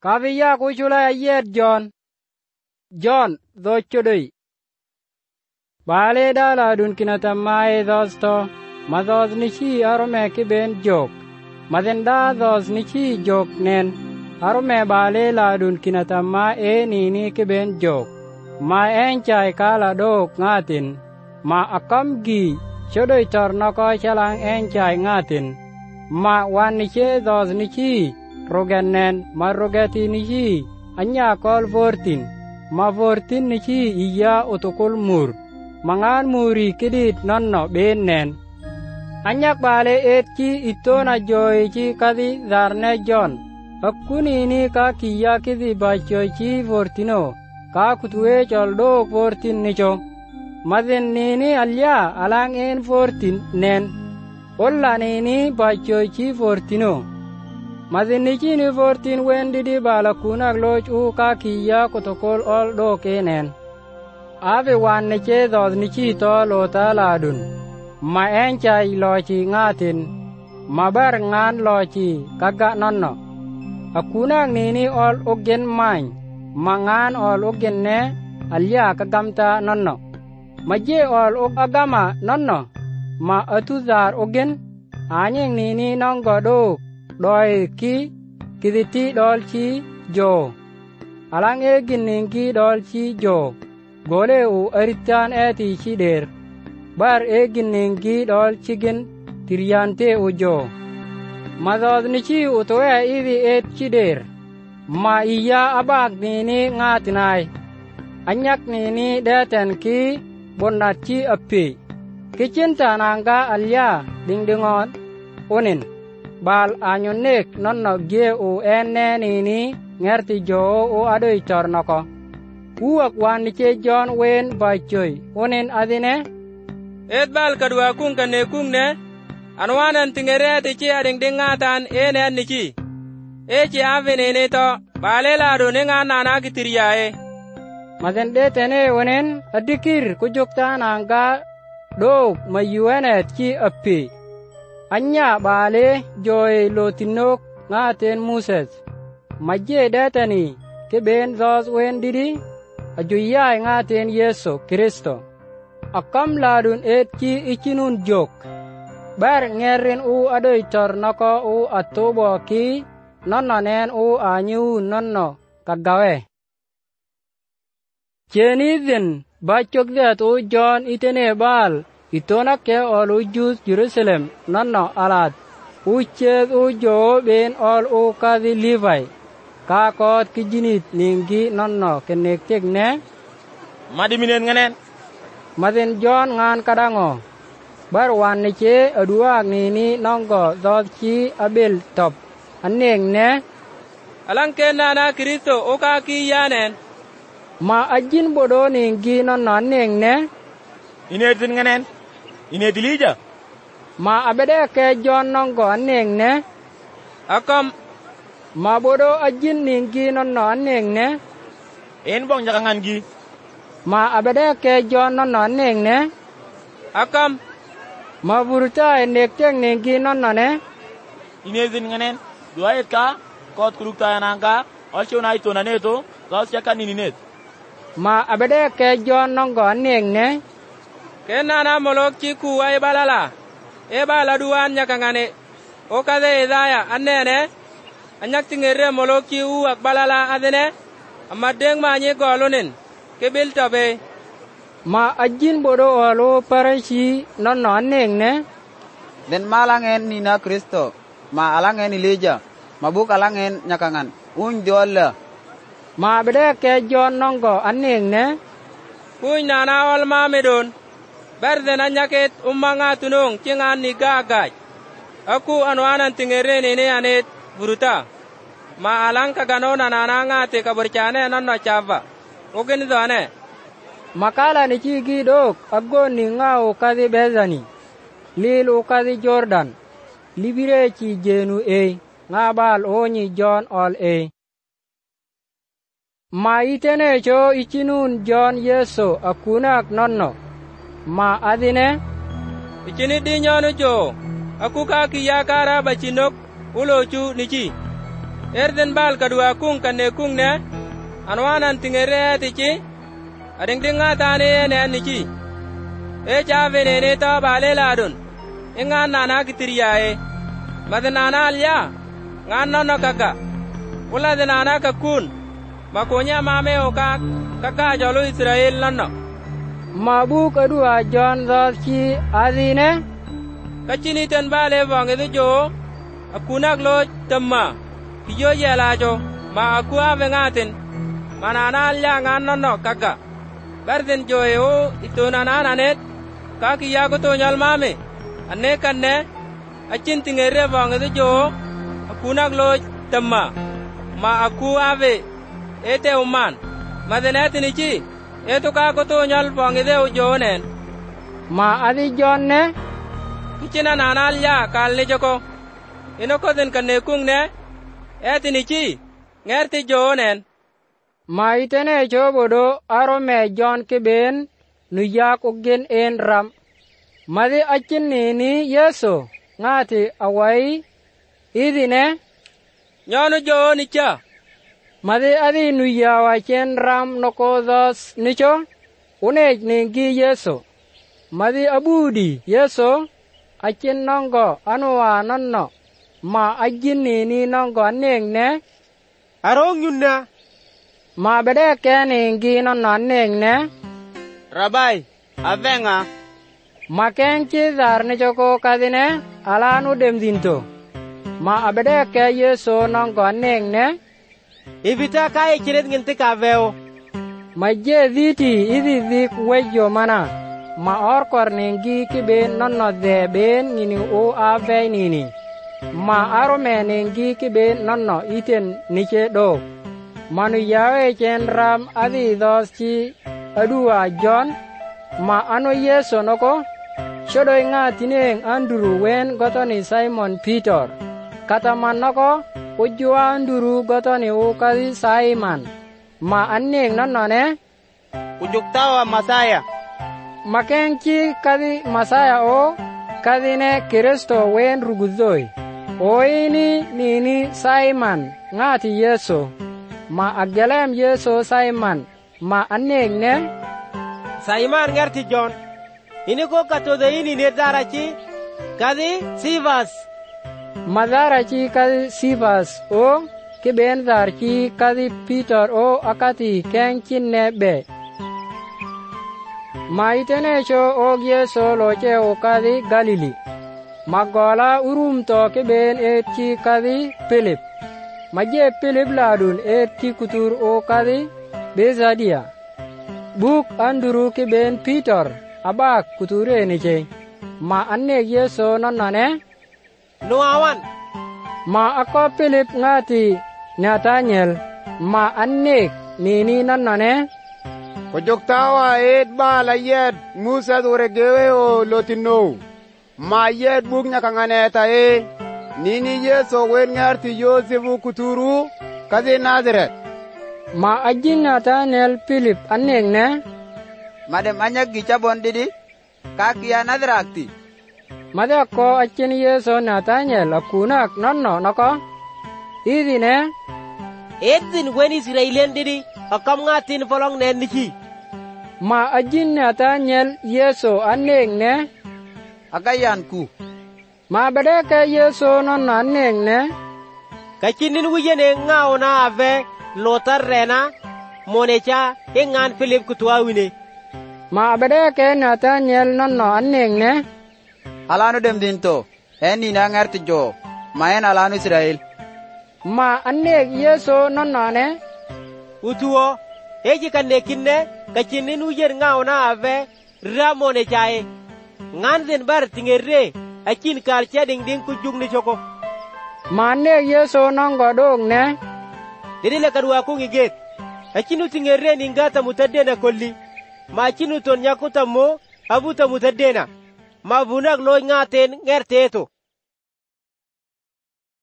Kaviya kuchula yet John dhochodoi. Bale dala dun kinatamae dhosto, madhoz nichi arome kiben jok. Madenda dhoz nichi jok nen, arome bale la dun kinatamae nini kiben jok. Ma enchay kala dok ngatin, ma akam gi chodoi tornoko chalang enchay ngatin. Ma wan niche dhoz nichi rogenen ma rogeti nichi anya kol vortin. Ma vortin nichi iya utukul mur. Mangan muri kidit nonno benen. Anyak bale etki itona joy chi kadi darne John. Akkuni ni ka kiya kidi bachoy chi vortino. Ka kutue choldo vortin nicho. Madin nini alya alang en vortin nen. Olla nini bachoy chi vortino. Madin nichi ni vortin wendidi balakunak loch u ka kiya kutokol ol do kenen. Ave wan niche dhoz nichi to lota ladun. Ma enchay lochi ngatin. Ma bar ngan lochi kaga nonno. Akunak nini ol ugen many. Ma ngan ol ugen ne alya kagamta nonno. Ma je ol agama nonno. Ma atuzar ugen. Anyeng nini nonggo do. Doi ki kiditi dolchi jo. Alang egin ningi dolchi jo. Gole u aritan eti chider. Bar egin ningi dol chigin tiryante ujo. Madhoz nichi utoe idi et chider. Ma iya abag nini ngatinay. Anyak nini deten ki bonnachi api. Kicinta nangga alya dingdingon unin. Bal anyonek nonno ge u enne nini ngerti jo u adoy tornoko. Uwak wan niche John wen bachoy unin adine. Et bal kadwa kung kane kung ne. Anwanan tingere tichi ading dingatan enen nichi. Echi avenene to balela do ninga nana kitiriyae. Mazende tene unin adikir kujukta nangga do mayuenet ki api. Anya bale joy lotinok ngaten Moses. Maje detani keben zos wen didi. Ajuya ngaten Yesu Kristo. Akam ladun etki ikinun jok. Bar ngerin u adoy tornoko u atobo ki. Nonno nen u anyu nonno kagawe. Chenidin bachok zet u John itene bal. Itona ke ol ujus Jerusalem nonno alat. Uchez u jo ben ol u kazi Levi. Kakot kijinit ningi nonno kenektek ne. Madiminen nganen. Madin John ngan kadango. Bar wan niche aduak nini nonggo dhodchi abel top. Aneng ne. Alang kenana Kristo oka kiyanen. Ma ajin bodo ningi nonno aneng ne. Inetin nganen. Inetilija. Ma abede ke John nonggo aneng ne. Akam. Ma bodo ajin ningi nonno aneng ne. En bong jakangan gi. Ma abede ke John nonno aneng ne. Akam. Ma buruta enektek ningi nonno ne. Inezin nganen. Duayet ka. Kot kulukta yanangka. Olcho na ito na neto. Gaus yakan ininet. Ma abede ke John nonggo aneng ne. Kenana molok chiku ay balala. Eba laduan yakangane. Okaze Isaya annene. Anyak tingere molok chi uwak balala adene. Amadeng ma nye golunin. Kebil tabe. Ma ajin bodo olo parashi nonno aneng ne. Den malangen nina Kristo. Ma alangen Elijah. Mabuk alangen nyakangan. Unjolla. Ma abede ke John nonggo aneng ne. Kuny nana ol ma medon. Berden anyaket umanga tunong cingan ni gagaj. Aku anwanan tingere nene anet buruta. Ma alang kagano nananga te kaburchane nonno chava. Ogin zane. Makala ni chigi dok aggo ni nga ukadi bezani. Lil ukadi Jordan. Libire chi jenu nga bal onyi John all Ma itene cho ichinun John Yesu akunak nonno. Ma adine. Ichini dinyonu jo. Aku ka kiyakara bachinok ulochu nichi. erden bal kadua kung kanne kung ne anwanan tingere tichi adingdinga tane ne niki e chave ne ta bale ladun inga nana kitiriyae madanana alya nganno no kaka wala danana kakun makonya mame oka kaka jolo Israel lanno mabu kadua John zachi adine kachini ten bale vange jo akunak lo tamma kiyo yelajo ma akua vengaten manana alya nganno no kaka barden joyo itonana nanet kaki yago to nyal mame anne kanne achin tingere vange jo akunak lo tamma ma aku ave ete uman madenati nichi eto ka ko to nyal vange de jonen ma adi jonne kichina nanal ya kalne joko ino ko den kanne kung ne eti nichi ngerti jonen ma itene jobodo arome jon keben nu yak ogen en ram madi achin ni yeso ngati awai idine nyono jo nicha madi adi nu yawa chen ram nokodos nicho unej ningi yeso madi abudi yeso achin nongo anwa nonno ma ajin ni nongo neng ne arong yunna ma bede keningi nonno neng ne Rabai avenga ma kenchi dar ni joko kadine alanu demdinto ma abede ke yeso nongo neng ne ibita kai kiret nginti kaveo ma je viti idi dik wejo mana ma or korningi kibe nonno de ben nini o ave nini ma arome ningi kibe nonno iten nike do manu yawe chen ram adi doschi adua John ma ano yeso noko shodo nga tineng Andrew wen gotoni Simon Peter kata man noko ujua Andrew gotoni ukadi Simon ma anneng nonno ne ujuktawa Masaya makenchi kadi Masaya o kadine Kristo wen rugudoi oini nini Simon ngati yeso ma agelem yeso Simon ma anneng ne Simon ngerti John ini ko katode ini ne darachi kadi Sivas madarachi kadi Sivas o kiben darchi kadi Peter o akati kenchin nebe ma itene cho o yeso loche o kadi Galili magola urum to kiben etchi kadi Philip maje Philip ladun etchi kutur o kadi Bezadia buk Andrew kiben Peter abak kuture niche ma anne yeso nonane nuawan ma ako Philip ngati Nathaniel ma anne nini nonane ujuktawa et bala yed Musa duregewe o lotino ma yed buk nyakanganeta nini yeso wen ngarti Yosefu kuturu kazi Nazareth ma ajin Nathaniel Philip anneng ne madem anyak gicabon didi kakia nadrakti made ko achin yeso Nathaniel akunak nonno noko idine edin wen Israelian didi akam ngatin folong nen niki ma ajin Nathaniel yeso anneng ne agayanku ma bede ke yeso nonno anneng ne kachinin wiyene ngaona ave lotar rena monecha engan Philip kutwawine ma bede ke Nathaniel nonno anneng ne alanu demdinto eni na ngerti jo maen alanu Israel ma anneg yeso nonno ne utuo eji kanne kinne kachinin wiyer ngaona ave ramone chae nganzen bar tingerre akin kalcha ding ku jugni choko ma anneg yeso nongo dong ne dile kadwa ku ngiget akinu tingerre ningata mutadena kolli ma akinu ton yakuta mo abuta mutadena ma bunak lo ngaten ngerteto